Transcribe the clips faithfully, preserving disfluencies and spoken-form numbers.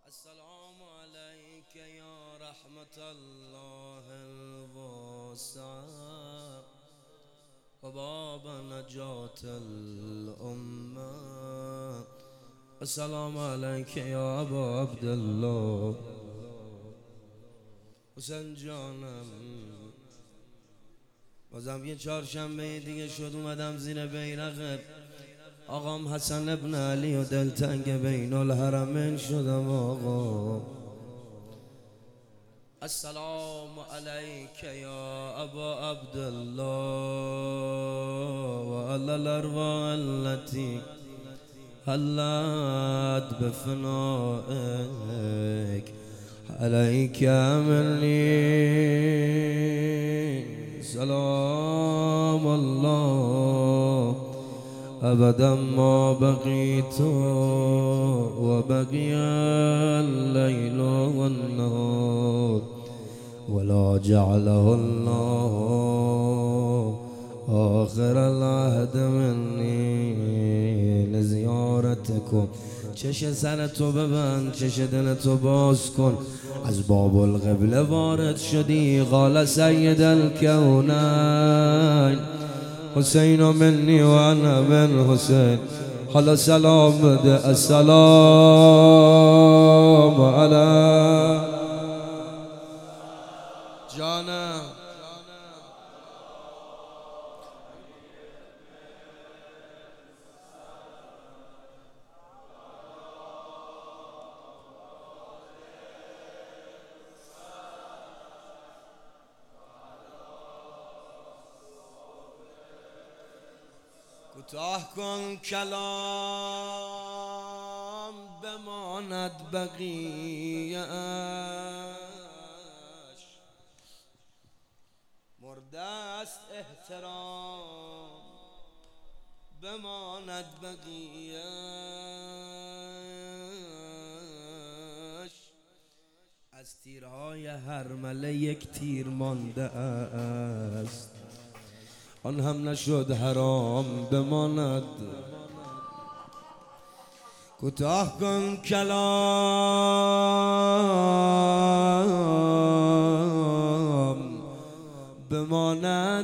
السلام عليك يا رحمة الله الواسعة وباب نجاة الأمة. السلام عليك يا أبا عبد الله. حسین جانم، بازم یه چهارشنبه دیگه شد اومدم زیر بیرق آقام حسن ابن علی و دلتنگ بین الحرمین شدم آقا. السلام علیک یا ابا عبدالله و علی الارواح التي حلت بفنائك عليك مني سلام الله أبدا ما بقيت وبقي الليل والنهار ولا جعله الله آخر العهد مني لزيارتكم. چش سر تو ببند، چش دل تو باز کن. از باب القبله وارد شدی، قال سید الکونین حسین منی و انا من حسین. حالا سلام بده. السلام علی جانم. کوتاه کن کلام بماند بقیه‌اش، مرده است احترام بماند بقیه‌اش. از تیرهای هرمله یک تیر مانده است، آن هم نشد حرام بماند. کوتاه کن کلام بماند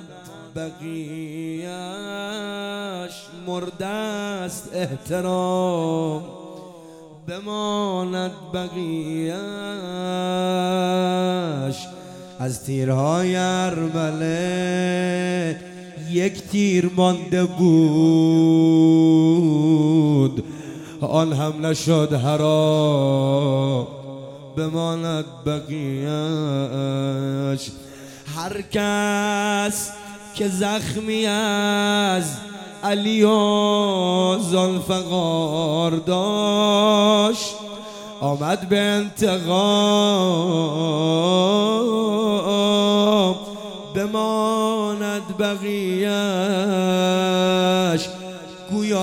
بقیه‌اش، مرده است احترام بماند بقیه‌اش. از تیرهای ارمله یک تیر مانده بود، آن هم نشد حرام بماند بقیه‌اش. هر کس که زخمی از علی و ذوالفقار داشت آمد به انتقام بماند بقیه‌اش. گویا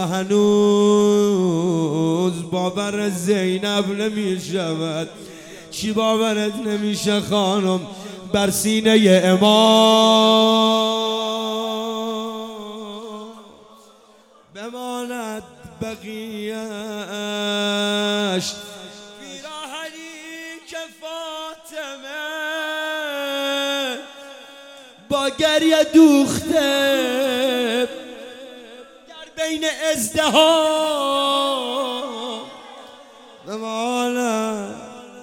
هنوز باور زینب نمی شود. چی باورت نمیشه خانم؟ بر سینه امام بماند بقیه‌اش. پیراهنی که فاطمه با گریه دوخته در بین ازدحام بماند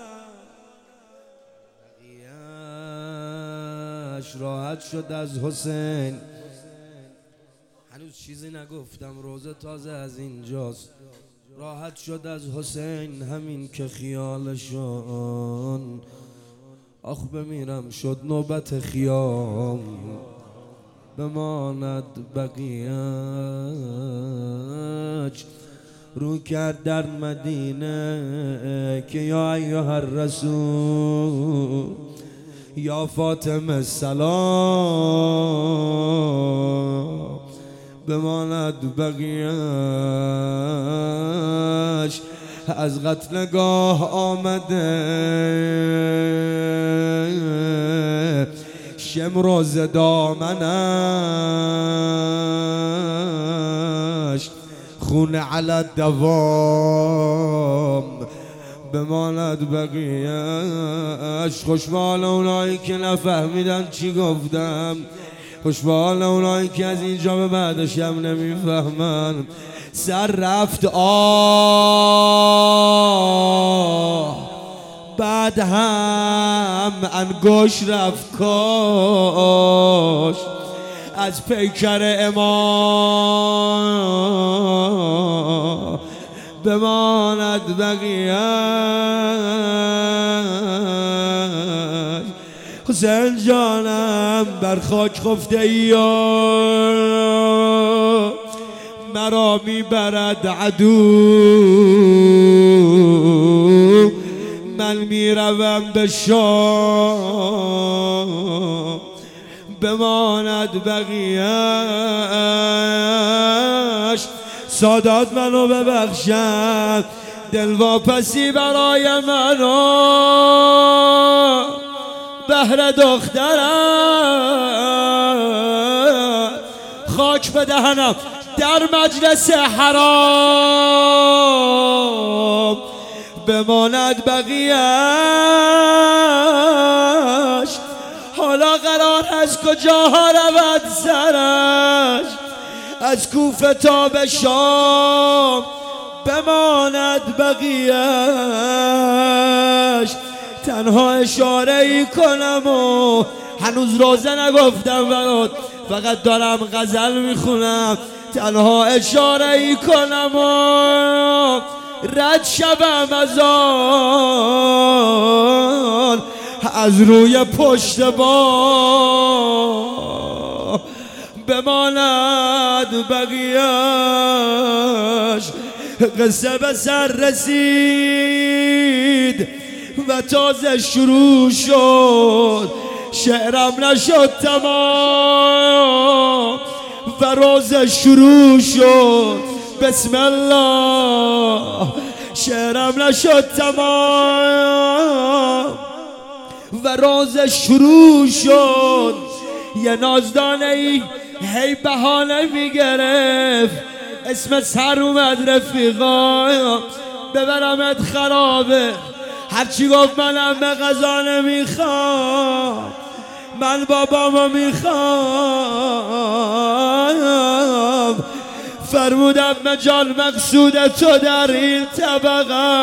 بقیه‌اش. راحت شد از حسین، هنوز چیزی نگفتم، روزه تازه از اینجاست. راحت شد از حسین همین که خیالشون آخ بمیرم شد نوبت خیام بماند بقیه‌اش. رو کرد در مدینه که یا ایها الرسول یا فاطمه سلام بماند بقیه‌اش. از قتلگاه آمده شمر ز دامنش، خون علی الدوام بماند بقیه‌اش. خوشبال اونایی که نفهمیدن چی گفتم، خوشبال اونایی که از اینجا به بعدش هم نمیفهمن. سر رفت آه، بعد هم انگوش رفت کاش. از پیکر امام بماند بقیه‌اش. حسین جانم بر خاک خفته یا مرا میبرد عدو، من میروم به شام بماند بقیه‌اش. سادات منو ببخشد، دلواپسی برای منو بهر دخترم. خاک به دهنم در مجلس حرام بماند بقیه‌اش. حالا قرار از کجاها رود سرش، از کوفه تا به شام بماند بقیه‌اش. تنها اشاره ای کنم و هنوز روزه نگفتم برات، فقط دارم غزل میخونم. تنها اشاره ای کنم و رد شبم از آن، از روی پشت با بماند بقیه‌اش. قصه به سر رسید و تازه شروع شد، شعرم نشد تمام و روز شروع شد. بسم الله. شعرم نشد تمام و روز شروع شد. یه نازدانه ای هی بهانه میگرفت، اسم سر اومد رفیقا ببرمت خرابه. هرچی گفت منم به قضا نمیخوام، من بابامو میخوام. فرمودم مجال مقصود تو در این طبقه،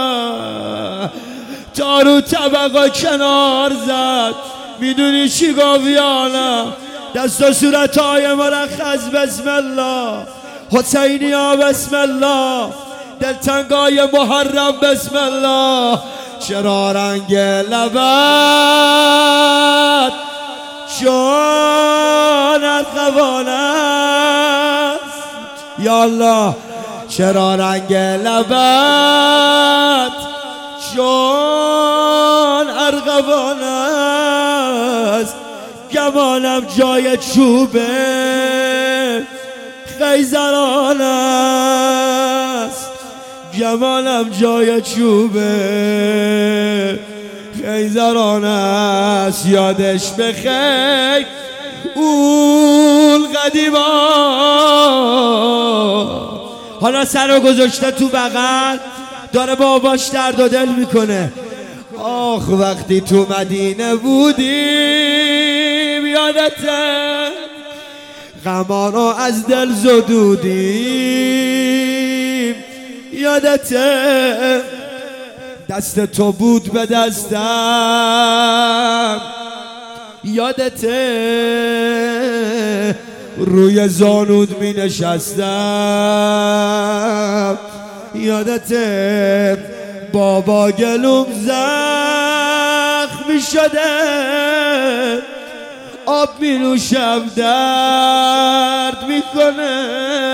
تارو طبقه کنار زد. میدونی چی گفت یا نه؟ دست و صورتهای مرخص بسم الله، حسینی ها بسم الله، دلتنگای محرم بسم الله. چرا رنگ لبت چون ارغوان است یا الله؟ چرا رنگ لبت چون ارغوان است؟ گمانم جای چوبه خیزران است، گمانم جای چوبه خیزران است. یادش بخیر اون قدیما. حالا سر رو گذاشته تو بغل، داره باباش درد و دل میکنه. آخ وقتی تو مدینه بودیم یادته، غمانو از دل زدودیم یادته، دست تو بود به دستم یادته، روی زانود می نشستم یادته، بابا گلوم زخمی شده آب می نوشم درد میکنه،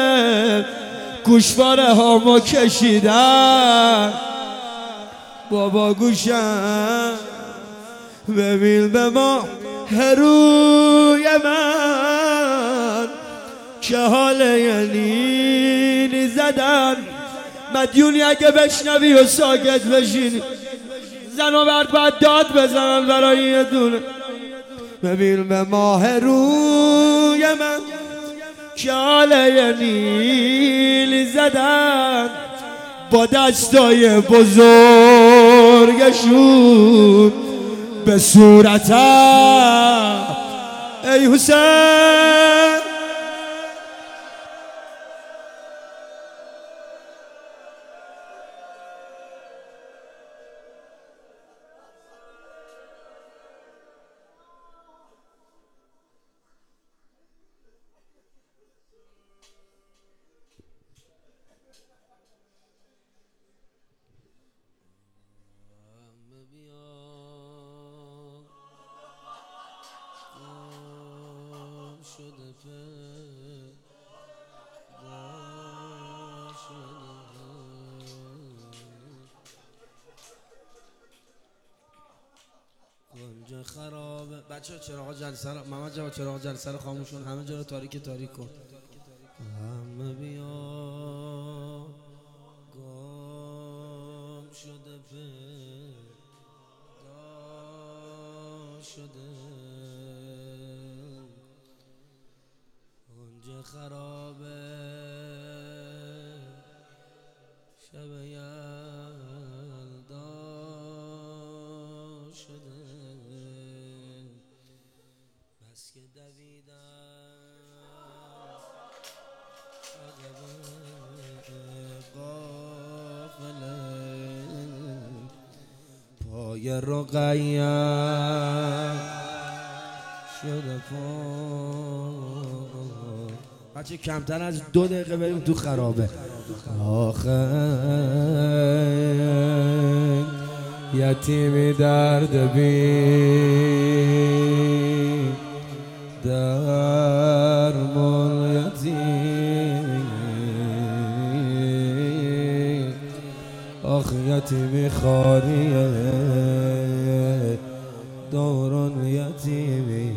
گوشواره هامو کشیدم بابا گوشم، ببین به ما هروی من که حال یعنی زدن. مدیونی اگه بشنوی و ساکت بشینی، زن و مرد باید داد بزنن برای یه دونه. ببین به ماه روی من که حاله نیلی زدن با دستای بزرگ گرگشون به صورتم ای حسین. گنج خرابه. بچه ها چراغ جلسه رو محمد جواد چراغ جلسه رو خاموشون، همه جا رو تاریک تاریک کن. همه بیا گم شده پیدا شده گنج خرابه شب یلدا شده بس که دویدم عجب قافله پای رقیم شده پا. بچه کمتر از دو دقیقه بریم تو خرابه. آخه یتیمی درد بین درمان یتیم، آخ یتیمی خاریه دوران یتیمی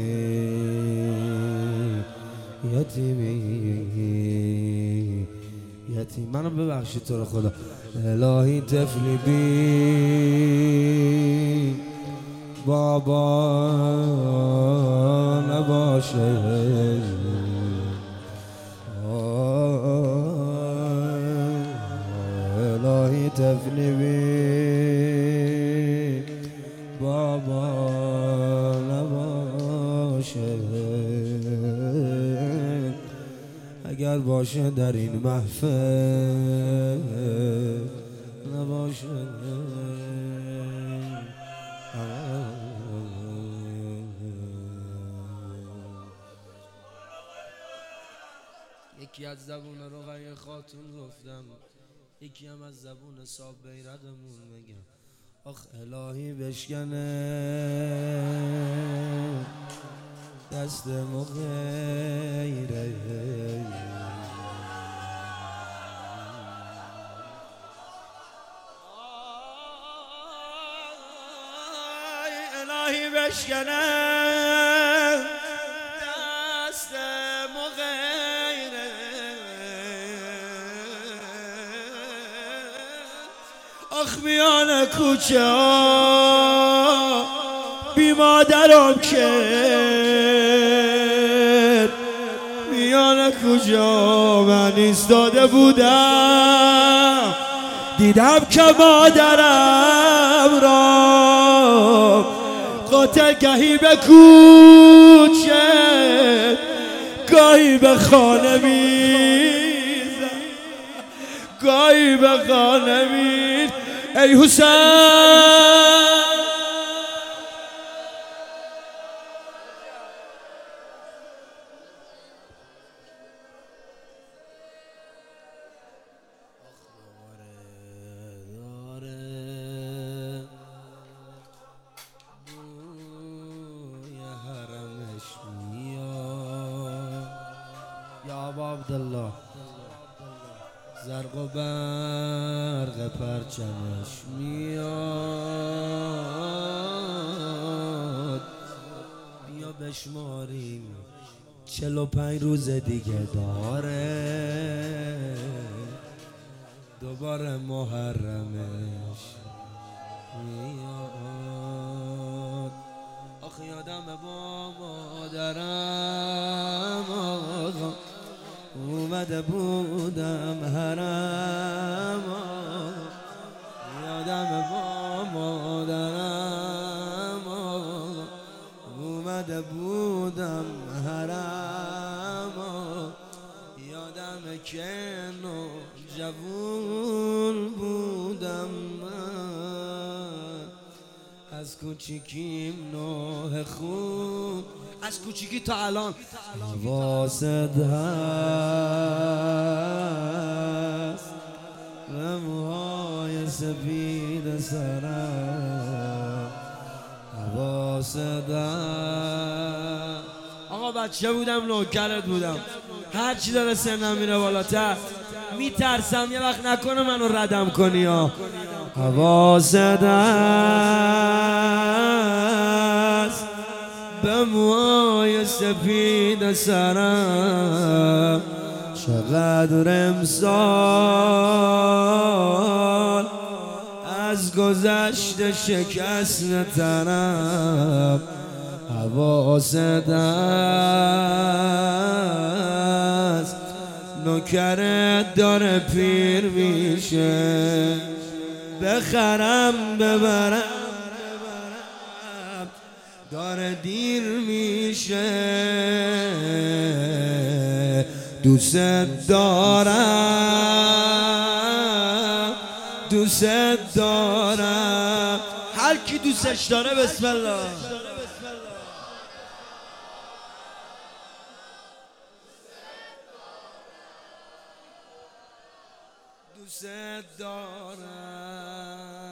یتیمی یتیم. منو ببخشید تو رو خدا. الهی طفلی بی بابا نباشه، الهی طفلی بی بابا نباشه، اگر باشه در این محفل نباشه. یکی از زبون رقیه خاتون گفتم، یکی هم از زبون صاحب بیردمون بگم. آخ الهی بشکنه دست مغیره، الهی بشکنه دست مغیره. آخ میان کوچه ها بی مادرم که میان کوچه ها من ایستاده بودم، دیدم که مادرم را قاتل گهی به کوچه گاهی به خانه میزن، گاهی به خانه میزن. ای حسین عبدالله زرق و برق پرچمش میاد، بیا بشماریم چل و پنج روز دیگه داره دوباره محرمش میاد. آخه یادم با مادرم آقا اومده بودم حرم، یادم با اومده بودم حرم، یادم که نو جوون بودم من، از کوچیکیم نوح خون، از کوچیکی تا الان واسد هست و موهای سپید سرم واسد هست. آقا بچه بودم نوکرت بودم، هرچی داره سنم میره بالاتر میترسم یه وقت نکنه منو ردم کنی ها. حواست هست به موهای سپید سرم، چقدر امسال از گذشته شکست تنم. حواست هست نوکرت داره پیر میشه، بخرم ببرم داره دیر میشه. دوست دارم دوست دارم، هر کی دوستش داره بسم الله. دوست دارم